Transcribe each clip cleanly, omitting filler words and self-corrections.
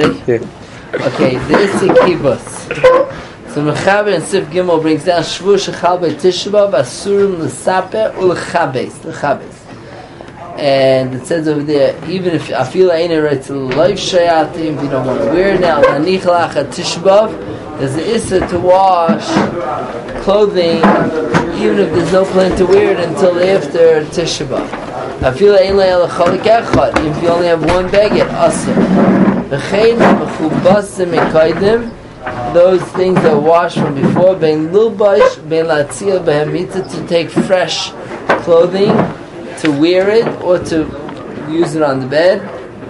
Okay, the Issa Kibbutz. So Mechaber and Sif Gimel brings down Shvu Shechal Bei Tisha B'Av Asurim L'Saper U'Lechabes. And it says over there, even if I feel I ain't right to life shayatim, if you don't want to wear it now, Nanich Lach at Tisha B'Av, there's the Issa to wash clothing, even if there's no plan to wear it until after Tisha B'Av. I feel I ain't like Chalik Echad, if you only have one baguette, Asa. V'chein Mechubasim Ekaidim, those things that were washed from before, Ben Lulbash, Ben Latzia, Behemita, to take fresh clothing, to wear it or to use it on the bed.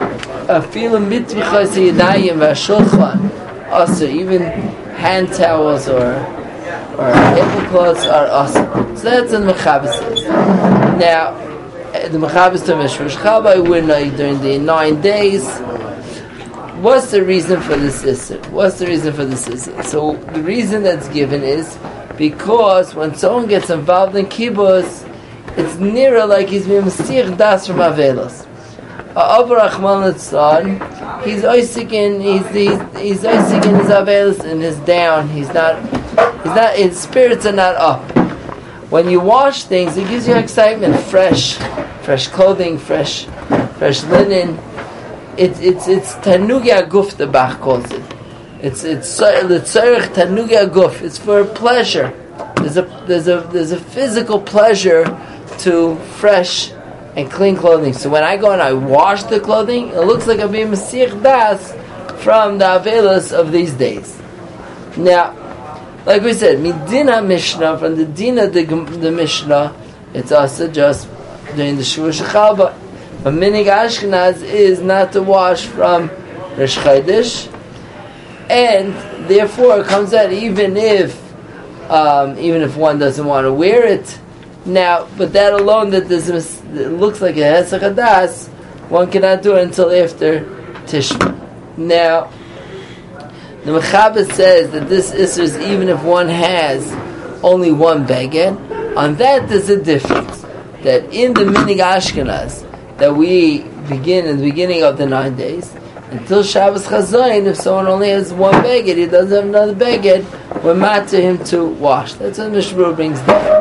Also, even hand towels or tablecloths are awesome. So that's what the Mechaber says. Now, the Mechaber says during the 9 days. What's the reason for this issue? So the reason that's given is because when someone gets involved in kibbutz, it's nearer like he's being Mesiach Das from Avelos. Abu Rahman Litzlan, he's Isaac in his Avelos and his down. He's not, his spirits are not up. When you wash things, it gives you excitement, fresh clothing, fresh linen. It's Tanugi Aguf, the Bach calls it. It's L'tzorech Tanugi Aguf. It's for pleasure. There's a physical pleasure to fresh and clean clothing. So when I go and I wash the clothing, it looks like I'm being Mesiach Das from the Avelos of these days. Now, like we said, Midina Mishnah, from the Dina the Mishnah, it's also just during the Shvu Shechal, but Minig Ashkenaz is not to wash from Rosh Chodesh, and therefore it comes out even if one doesn't want to wear it now, but that alone, that it looks like a Hesach Hadas, one cannot do it until after Tishma. Now, the Mechaber says that this Isser is even if one has only one beged. On that, there's a difference. That in the Minig Ashkenaz, that we begin in the beginning of the 9 days, until Shabbos Chazayin, if someone only has one beged, he doesn't have another beged, we're mad to him to wash. That's what Mishmur brings down.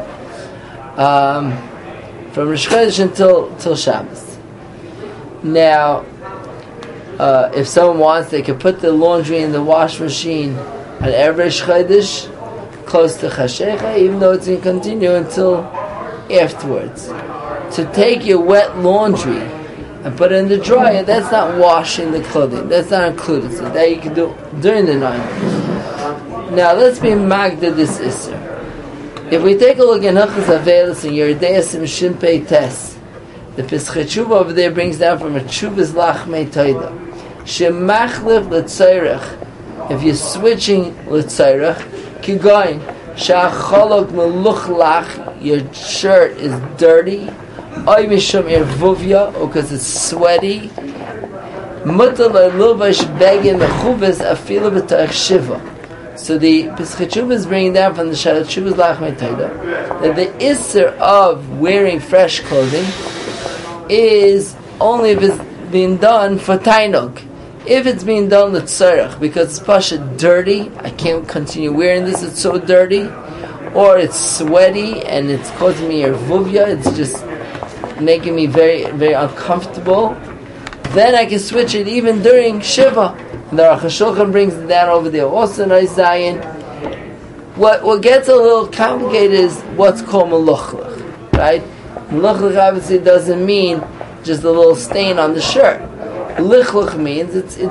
From Rosh Chodesh until Shabbos. Now, if someone wants, they can put the laundry in the wash machine on every Rosh Chodesh, close to Chashecha, even though it's going to continue until afterwards. To take your wet laundry and put it in the dryer, that's not washing the clothing. That's not included. So that you can do during the 9 days. Now let's be magda this Isser. If we take a look in Hilchos Avelos and Yeridei Sim Shinpei Tes, the Pesach Tshuva over there brings down from a Tshuva's Lachmei Toida. Shemachlif l'tzairach. If you're switching l'tzairach, kigoyin sha'acholok meluchlach, your shirt is dirty, oy mishum irvuvya, or because it's sweaty, mutar le'luvash begin mechuvas afilu b'ta'ach shiva. So the Pesach Tshuva is bringing down from the Shalat Tshuva's Lachmei Toida that the Isser of wearing fresh clothing is only if it's being done for Tainug. If it's being done with Tzarech, because it's pasha dirty, I can't continue wearing this, it's so dirty, or it's sweaty and it's causing me ervuvya, it's just making me very, very uncomfortable, then I can switch it even during Shiva. The Aruch HaShulchan brings it down over there. Also, nice Zion. What gets a little complicated is what's called meluchlach, right? Meluchlach obviously doesn't mean just a little stain on the shirt. Lichlach means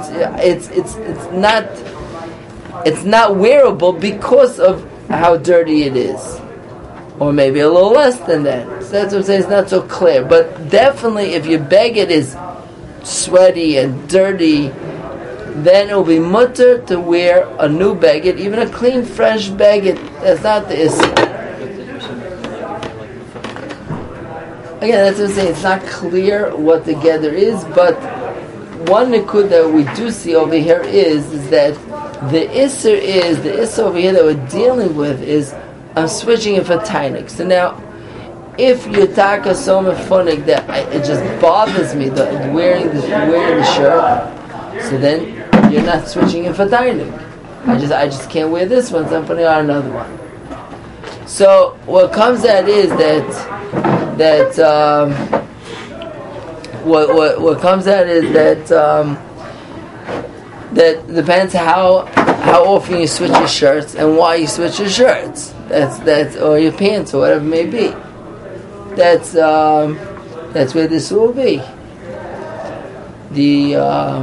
it's not wearable because of how dirty it is, or maybe a little less than that. So that's what I'm saying. It's not so clear, but definitely if your beged is sweaty and dirty, then it will be mutter to wear a new beged, even a clean, fresh beged. That's not the issue. Again, that's what I'm saying. It's not clear what the gather is, but one nikud that we do see over here is that the isser over here that we're dealing with is I'm switching it for tainik. So now, if you taka so mefunik that it just bothers me wearing the shirt, so then you're not switching it for tainig. I just can't wear this one, so I'm putting on another one. So what comes out is what comes out is that depends how often you switch your shirts and why you switch your shirts. That's or your pants or whatever it may be. That's where this will be. The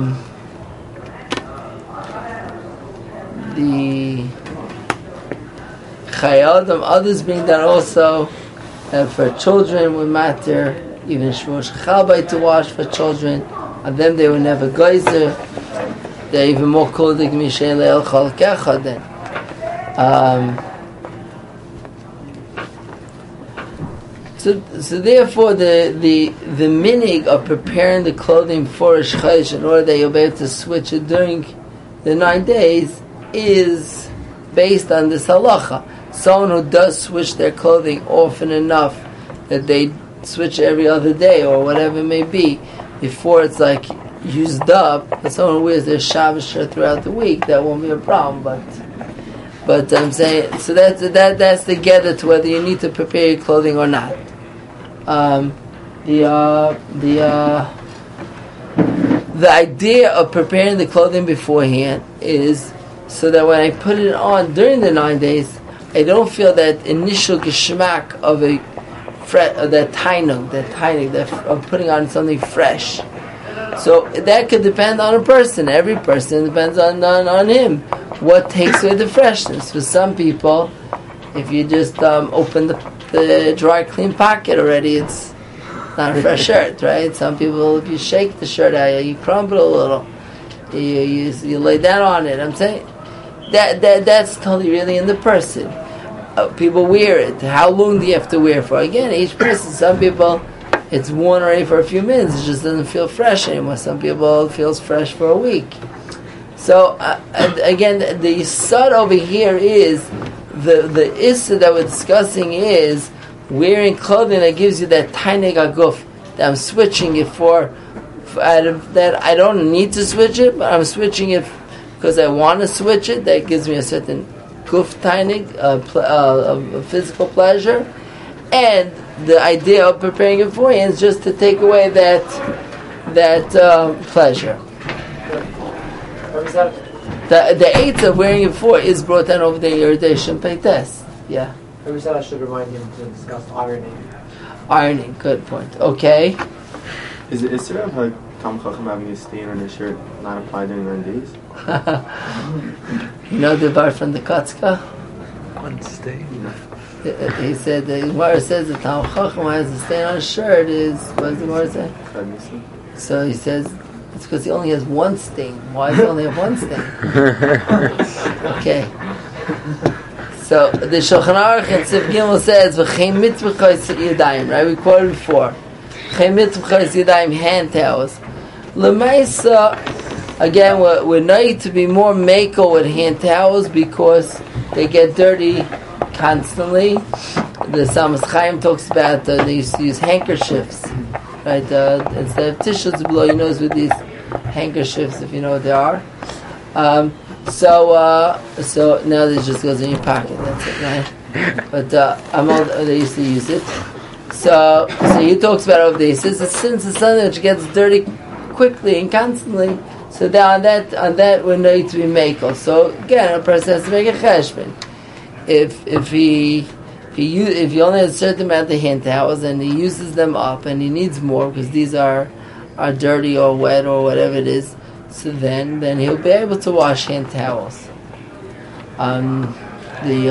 Chayadim, others bring that also for children would matter, even Shmush Chalbai to wash for children, and then they were never geyser. They're even more kodik mishen le'el chol kecha then. So therefore the minig of preparing the clothing for Rosh Chodesh in order that you'll be able to switch it during the 9 days is based on this halacha. Someone who does switch their clothing often enough that they switch every other day or whatever it may be, before it's like used up, but someone who wears their Shabbos shirt throughout the week, that won't be a problem. But I'm saying, so that's together to whether you need to prepare your clothing or not. The idea of preparing the clothing beforehand is so that when I put it on during the 9 days, I don't feel that initial geschmack of that tainug, of putting on something fresh. So that could depend on a person. Every person depends on him. What takes away the freshness? For some people, if you just open the dry clean pocket already, it's not a fresh shirt, right? Some people, if you shake the shirt out, you crumble a little, you lay down on it. I'm saying that's totally really in the person. People wear it. How long do you have to wear it for? Again, each person. Some people, it's worn already for a few minutes. It just doesn't feel fresh anymore. Some people, it feels fresh for a week. So again, the yisod over here is the issue that we're discussing is wearing clothing that gives you that tainig aguf that I'm switching it for that I don't need to switch it, but I'm switching it because I want to switch it. That gives me a certain guf tainig, physical pleasure, and the idea of preparing it for you is just to take away that pleasure. The eight of wearing it for is brought down over the irradiation peites. Yeah. Maybe said I should remind him to discuss ironing. Ironing, good point. Okay. Is it Isra of like Tam Chacham having a stain on his shirt not applied during 9 days? You know the bar from the Kotzka? One stain. He said the Gemara says that Tam Chacham has a stain on his shirt is what does the Gemara say? So he says it's because he only has one stain. Why does he only have one stain? Okay. So the Shulchan Aruch in Sif Gimel says v'chein mitzvachos yadayim. Right, we quoted before. V'chein mitzvachos yadayim, hand towels. L'maisa, again, we're need to be more makel with hand towels because they get dirty constantly. The Samas Chaim talks about they used to use handkerchiefs, right? Instead of tissues to blow your nose with these handkerchiefs, if you know what they are. So now this just goes in your pocket. That's it, right? But they used to use it. So he talks about over there. He says since it's something which gets dirty quickly and constantly, so on that we need to be makel. So again, a person has to make a cheshbon. If he only has a certain amount of hand towels and he uses them up and he needs more because these are dirty or wet or whatever it is, so then he'll be able to wash hand towels. The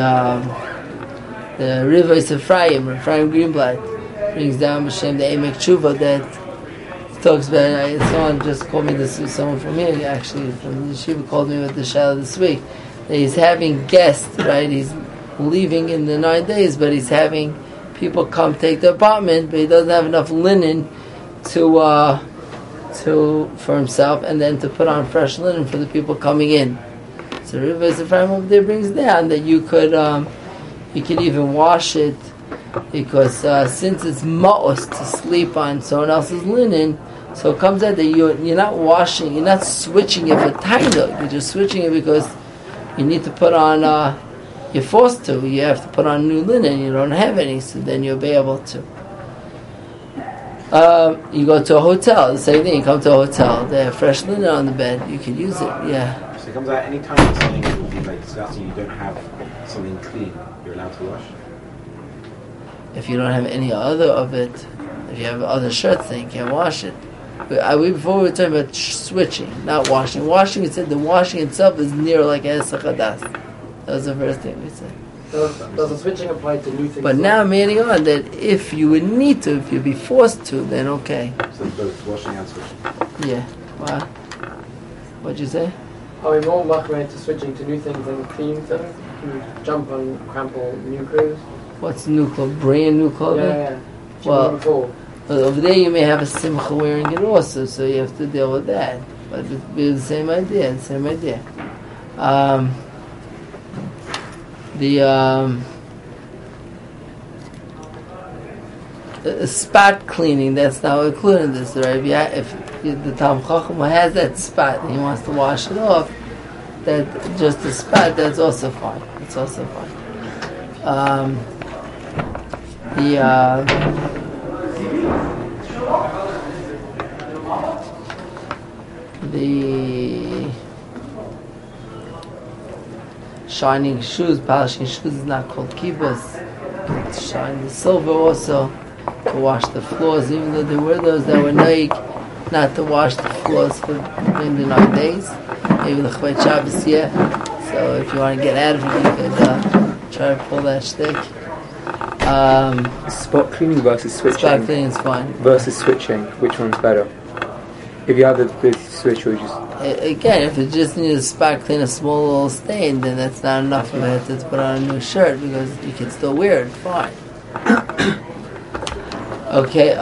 Rivos Ephraim Greenblatt brings down B'Shem the Emek Tshuva that talks about. Someone just called me this. Someone from here, actually from the yeshiva, called me with the shadow this week. That he's having guests, right? He's leaving in the 9 days, but he's having people come take the apartment, but he doesn't have enough linen for himself, and then to put on fresh linen for the people coming in. So Rivers Ephraim over there brings down that you could even wash it, because since it's ma'os to sleep on someone else's linen, So it comes out that you're not washing, you're not switching it for tainug, you're just switching it because you need to put on, you're forced to, you have to put on new linen, you don't have any, so then you'll be able to. You go to a hotel, the same thing, you come to a hotel, they have fresh linen on the bed, you can use it, yeah. So it comes out any time you're saying it would be like disgusting, you don't have something clean, you're allowed to wash? If you don't have any other of it, if you have other shirts, then you can't wash it. Before we were talking about switching, not washing. Washing, we said the washing itself is near like Esachadas. That was the first thing we said. Does the switching apply to new things? But now I'm adding on that if you would need to, if you'd be forced to, then okay. So both washing and switching? Yeah. Wow. What'd you say? Are we more machmir to switching to new things than clean things? You jump on crumple new clothes? What's new clothes? Brand new clothing? Yeah. Well, Before. over there you may have a simcha wearing it also, so you have to deal with that. But it'd be the same idea, The spot cleaning, that's not included in this, right? If the Tam Chacham has that spot and he wants to wash it off, that just the spot, that's also fine. It's also fine. The shining shoes, polishing shoes is not called kibbutz. Shine the silver also to wash the floors, even though there were those that were naik not to wash the floors for during the 9 days. Maybe the Chvayt Shabbos, yeah. So if you want to get out of it, you could try to pull that shtick. Spot cleaning versus switching. Spot cleaning is fine. Versus switching, which one's better? If you have the ability to switch, or you just... Again, if you just need to spot clean a small little stain, then that's not enough of it to put on a new shirt because you can still wear it. Fine. Okay.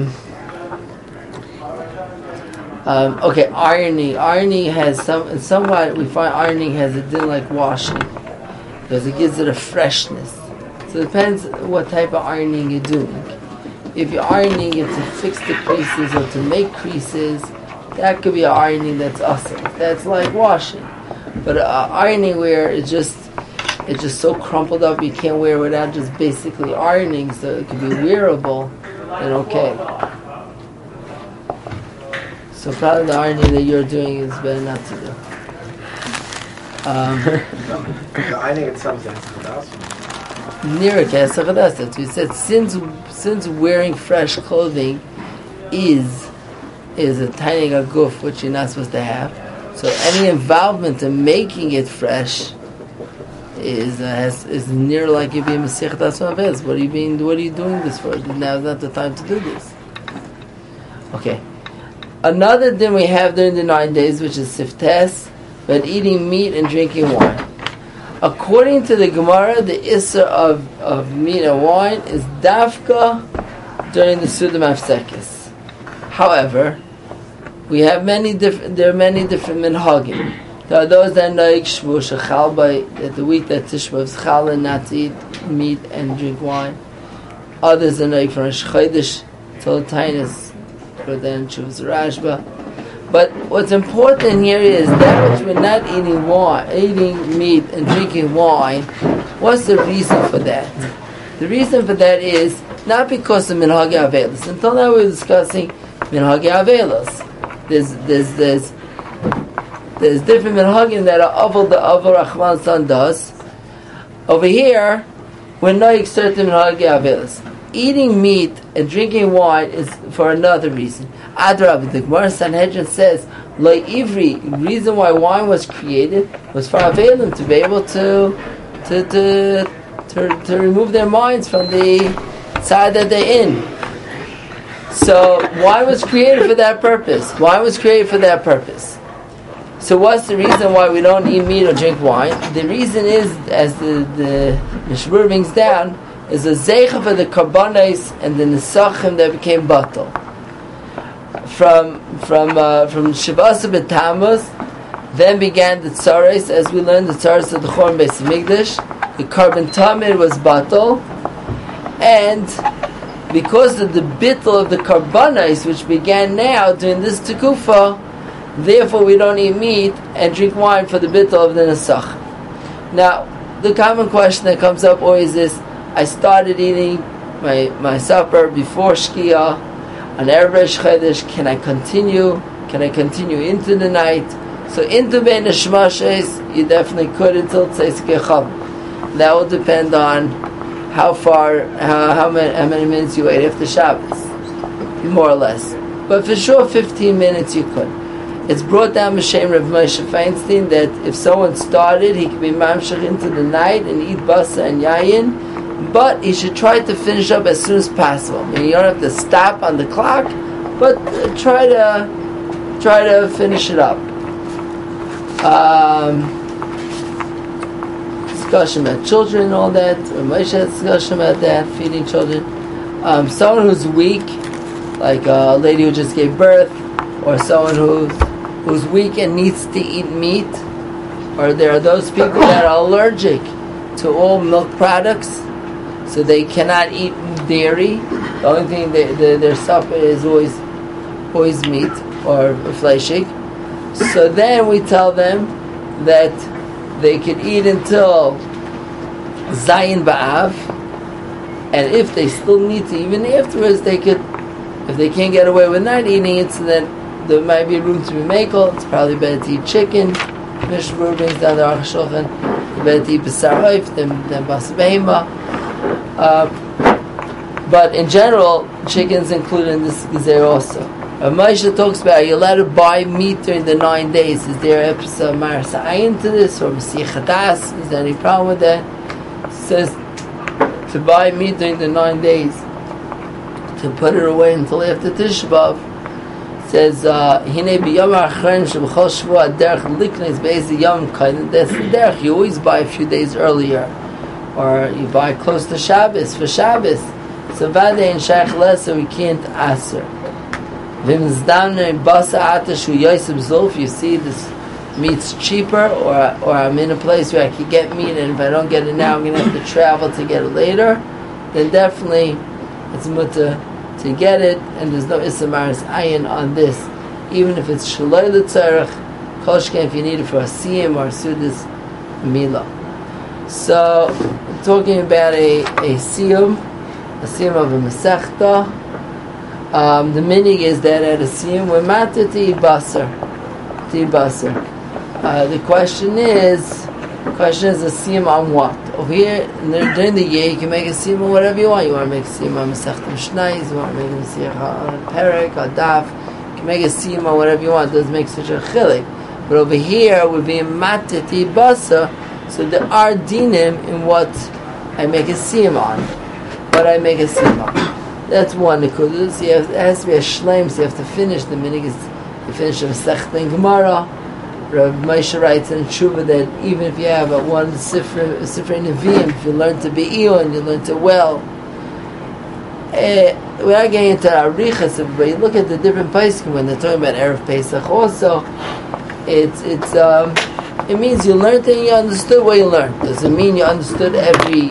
Okay. Ironing has somewhat we find ironing has a din like washing because it gives it a freshness. So it depends what type of ironing you're doing. If you're ironing it to fix the creases or to make creases, that could be an ironing that's awesome. That's like washing. But ironing where it's just so crumpled up you can't wear it without just basically ironing, so it could be wearable, then okay. So probably the ironing that you're doing is better not to do. The ironing itself is Near Kesachadas, that's what we said. Since wearing fresh clothing is a tiny guf which you're not supposed to have, so any involvement in making it fresh is near like you being Masechet Asmaves. What are you doing this for? Now's not the time to do this. Okay. Another thing we have during the 9 days, which is Siftes, but eating meat and drinking wine. According to the Gemara, the Isser of meat and wine is Dafka during the Suda Mafsekis. However, there are many different minhagim. There are those that know Shvu Shechal by that the week that Tishma is Chal and not to eat meat and drink wine. Others are know from Rosh Chodesh till Tainus, but then Shuv's Rashba. But what's important here is that which we're not eating meat and drinking wine. What's the reason for that? The reason for that is not because of minhagi avelos. Until now we're discussing minhagi avelos. There's different minhagim that are the Aval Rahman son does. Over here, we're not certain minhagi avelos. Eating meat and drinking wine is for another reason. Adrab, the Gemara Sanhedrin says, Lo Ivri, reason why wine was created was for Avelim to be able to remove their minds from the side that they're in. So wine was created for that purpose. So what's the reason why we don't eat meat or drink wine? The reason is, as the Mishmur brings down, is a zeicha for the karbanos and the nesachim that became batal. From Shavasa B'Tammuz, then began the tzaros, as we learned the tzaros of the Chorban Beis Hamikdash. The carbon tamid was batal, and because of the bittul of the karbanos, which began now during this tekufa, therefore we don't eat meat and drink wine for the bittul of the nesach. Now, the common question that comes up always is, I started eating my supper before Shkia on Erev Rosh Chodesh. Can I continue? Can I continue into the night? So into Bein Hashmashos, you definitely could until Tzeis Kecham. That will depend on how many minutes you ate after Shabbos, more or less. But for sure, 15 minutes you could. It's brought down B'Shem Rav Moshe Feinstein that if someone started, he could be mamshech into the night and eat basa and yayin, but he should try to finish up as soon as possible. I mean, you don't have to stop on the clock, but try to finish it up. Discussion about children and all that. Moshe had discussion about that, feeding children. Someone who's weak, like a lady who just gave birth, or someone who's weak and needs to eat meat, or there are those people that are allergic to all milk products, so they cannot eat dairy. The only thing their supper is always meat or fleshig. So then we tell them that they could eat until Zayin Ba'av, and if they still need to, even afterwards, they could, if they can't get away with not eating it, so then there might be room to be makel. It's probably better to eat chicken. Mishnah brings down the Aruch Shulchan. Better to eat b'sar oif than bas behema. But in general, chicken's included in this gezer also. Moshe talks about, are you allowed to buy meat during the 9 days? Is there an episode of Maras Ayin to this, or Masich Hadas? Is there any problem with that? It says to buy meat during the 9 days, to put it away until after Tisha B'Av. Says Hine b'yom ha'achron sheb'chol shvua derech liknes be'ez yom kain. That's the derech. You always buy a few days earlier, or you buy close to Shabbos for Shabbos. So vade in shaykh lesa we can't aser. V'im zdamne basa atash hu yosef zulf. You see this meat's cheaper, or I'm in a place where I can get meat, and if I don't get it now, I'm going to have to travel to get it later. Then definitely it's mutter to get it, and there's no Issa Maras Ayin on this, even if it's Shaloi L'Tzarech, Koshken, if you need it for a Siyam or Sudas Mila. So, we're talking about a Siyam of a Masechta. The meaning is that at a Siyam, we're matter to eat Basar. The question is a Siyam on what? Over here, during the year, you can make a siyum on whatever you want. You want to make a siyum on Masechta Mishnayos, you want to make a siyum on a Perek, or Daf. You can make a siyum on whatever you want. It doesn't make such a chilik. But over here, we're being matati basa, so there are dinim in what I make a siyum on. What I make a siyum on. That's one. Because it has to be a shleim, so you have to finish. The minig is you finish the Masechta in Gemara. Rav Moshe writes in Tshuva that even if you have one Sifrei Nevi'im, if you learn to be Iyun and you learn to well, we are getting into Arichas, but you look at the different Pesachim when they're talking about Erev Pesach also, it means you learned and you understood what you learned. Doesn't mean you understood every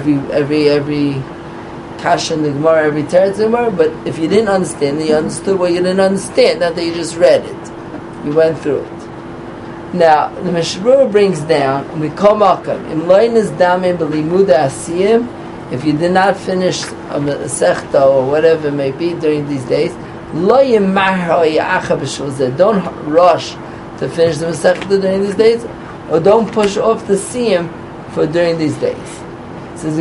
Kasha in the Gemara, every Teretz in the Gemara, but if you didn't understand it, you understood what you didn't understand, not that you just read it. You went through it. Now, the Mishnah brings down, if you did not finish a Masechta or whatever it may be during these days, don't rush to finish the Masechta during these days, or don't push off the Siyam for during these days. It says,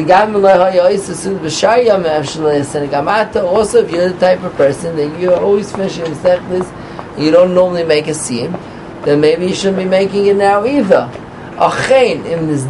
also if you're the type of person that you're always finishing Masechtas, you don't normally make a Siyam, then maybe you shouldn't be making it now either. However,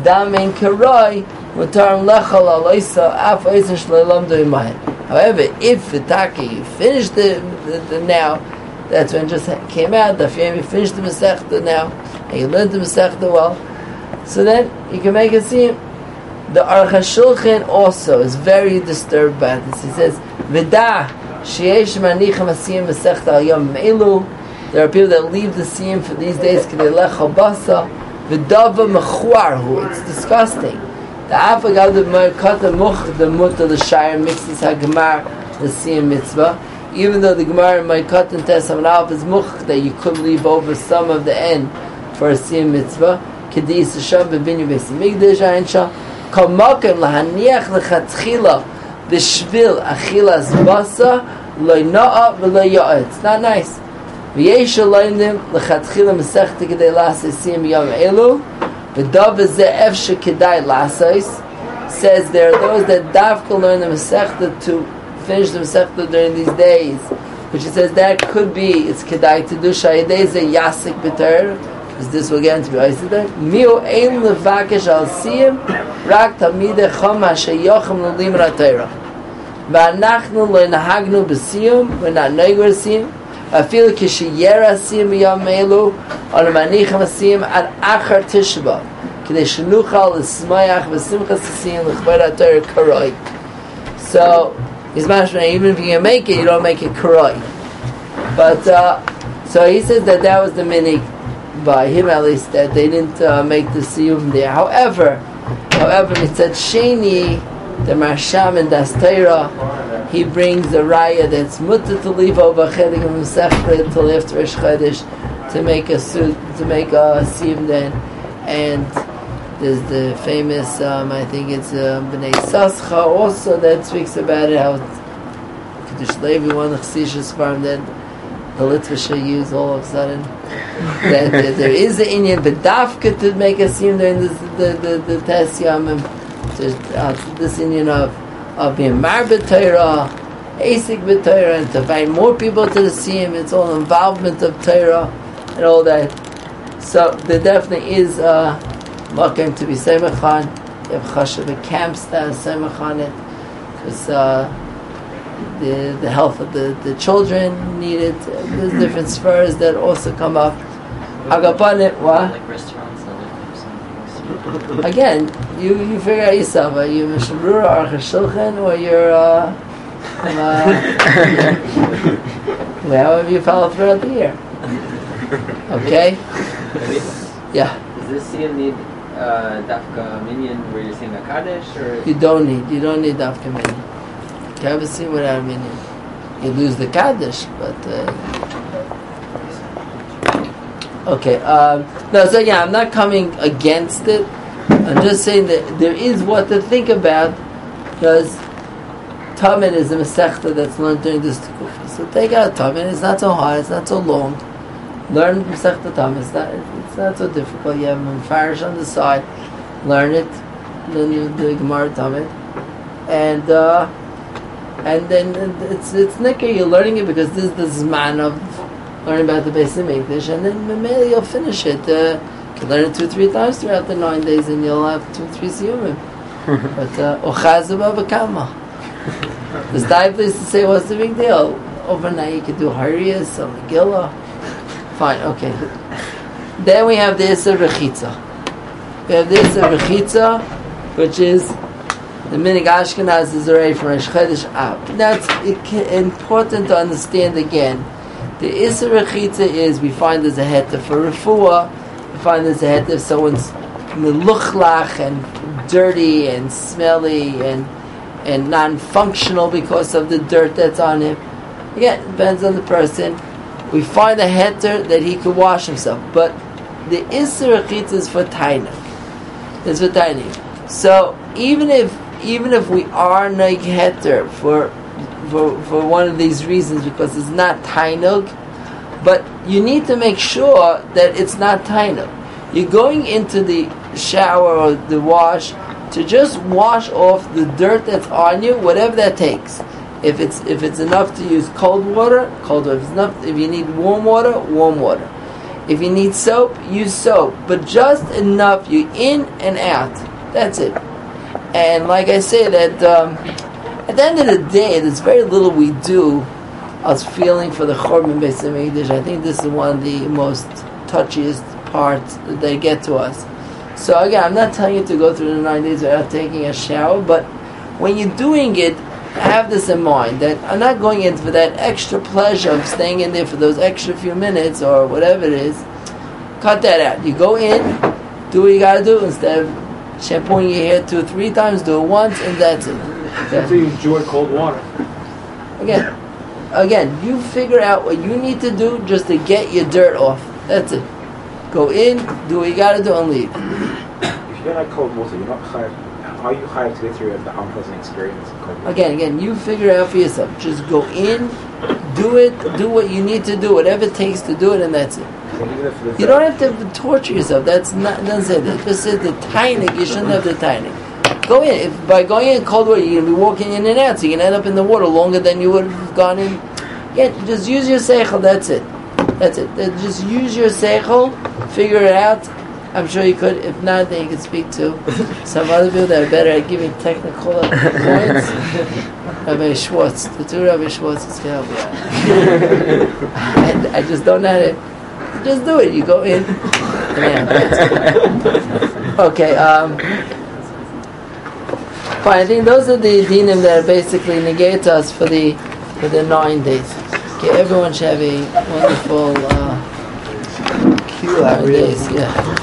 if the taki you finished the now, that's when it just came out. If you finished the Masechta now and you learned the Masechta well, so then you can make a siyum. The Aruch HaShulchan also is very disturbed by this. He says, "V'da sheyesh manichem asiyim Masechta al yom elu." There are people that leave the siyum for these days. It's disgusting. The afagav the merkata much the muta the shire mixes hagemar the siyam mitzvah. Even though the Gemara in Maikot and Tesam Alf is much that you could leave over some of the end for a siyam mitzvah. Kedis Hashem b'binyu beis hamikdash ainsha. Kol makom lahaniach lechatchila b'shvil achilas basa lo na'a v'lo ya'a. It's not nice. V'yesh alayim lechatchila mesechta kedei lasa siyam yom elu. V'dav v'zeh efshe kedai lasais. Says there are those that davka learn the mesechta to finish the mesechta during these days, which it says that could be it's kedai to do shayidei ze yasik b'ter. Is this again to be isolated? Miu ein levakesh al siyam rak tamidei chom hashayochem l'limra Torah. V'anachnu lo nahagnu b'siyam. We're not noigwer siyam. Afilu kishiyera siyam b'yom elu or manichem siyam ad achar Tisha B'av. K'dei shenuchal l'smayach v'simchas siyam l'chvod HaTorah karoi. So he's mentioning even if you can make it, you don't make it karoi. But so he says that was the minig by him at least, that they didn't make the siyum there. However, it said Sheni, the Marsham and Das Torah, he brings a raya that's mutter to leave over chelik and mesechta till after Rosh Chodesh to make a siyum then. And there's the famous, I think it's Bnei Sascha also that speaks about it, how Kedush Levi, one of the Chassidus farm that the Litvisha use all of a sudden. that there is an Inyan B'dafka to make a siyum during the Tes Yamim. There's this Inyan of being mar b'Torah, asik b'Torah, and to invite more people to the siyum. It's all involvement of Torah and all that. So there definitely is makom to be semachan. You have chashuv camps that are semachan it, because the health of the children need it. There's different spheres that also come up. Agapanit, what? Like restaurants and other Again, you figure out yourself. Are you Mishnah or Cheshulchan, or you're however you follow throughout the year. Okay? Yeah. Does this siyam need dafka minyan where you're saying a kaddish, or You don't need dafka minyan. You have a siyam without a minyan. You lose the kaddish, but okay. No, so yeah, I'm not coming against it. I'm just saying that there is what to think about, because Tamid is a mesechta that's learned during this Tekufa. So take out Tamid. It's not so hard. It's not so long. Learn mesechta Tamid. It's not so difficult. You have Mefarish on the side. Learn it. Learn the Gemara Tamid, and then it's nicker. You're learning it because this is the zman of learning about the Beis Hamikdash, and then maybe you'll finish it. You can learn it 2-3 times throughout the 9 days, and you'll have 2-3 siyumim. But Ochazu Babakama. The style place to say what's the big deal. Overnight you could do Hariyas or Megillah. Fine, okay. Then we have the Isser Rechitza. We have the Isser Rechitza, which is the Minig Ashkenaz is already from Rosh Chodesh out. That's important to understand again. The Isser Rechitza is, we find there's a heter for refuah, we find there's a heter if someone's meluchlach and dirty and smelly and non-functional because of the dirt that's on him. Again, it depends on the person. We find a heter that he could wash himself, but the Isser Rechitza is for tainuk. It's for tainuk. So even if we are noig heter for one of these reasons, because it's not tainuk, but you need to make sure that it's not tainuk. You're going into the shower or the wash to just wash off the dirt that's on you, whatever that takes. If it's enough to use cold water, cold water. If you need warm water, warm water. If you need soap, use soap. But just enough, you in and out. That's it. And like I say, that at the end of the day, there's very little we do. I was feeling for the Chorban Beis Hamikdash. I think this is one of the most touchiest parts that they get to us. So again, I'm not telling you to go through the 9 days without taking a shower, but when you're doing it, have this in mind, that I'm not going in for that extra pleasure of staying in there for those extra few minutes or whatever it is. Cut that out. You go in, do what you got to do instead of shampooing your hair 2 or 3 times, do it once, and that's it. That's how you enjoy cold water. Again, you figure out what you need to do just to get your dirt off. That's it. Go in, do what you gotta do, and leave. If you don't like cold water, you're not chayav. Are you chayav to go through the unpleasant experience of cold water? Again, you figure it out for yourself. Just go in, do it, do what you need to do, whatever it takes to do it, and that's it. You don't have to torture yourself. That's not, it doesn't say that. Just say the tainik, you shouldn't have the tainik. Go in. If by going in cold water, you're going to be walking in and out, so you're going to end up in the water longer than you would have gone in. Yeah, just use your seichel, that's it. That's it. Just use your seichel, figure it out. I'm sure you could. If not, then you could speak to some other people that are better at giving technical points. Rabbi Schwartz, the 2 Rabbi Schwartzes can help you out. I just don't know how to. Just do it. You go in. Yeah. Okay. Fine. I think those are the dinim that are basically negate us for the 9 days. Okay. Everyone should have a wonderful 9 days. Yeah.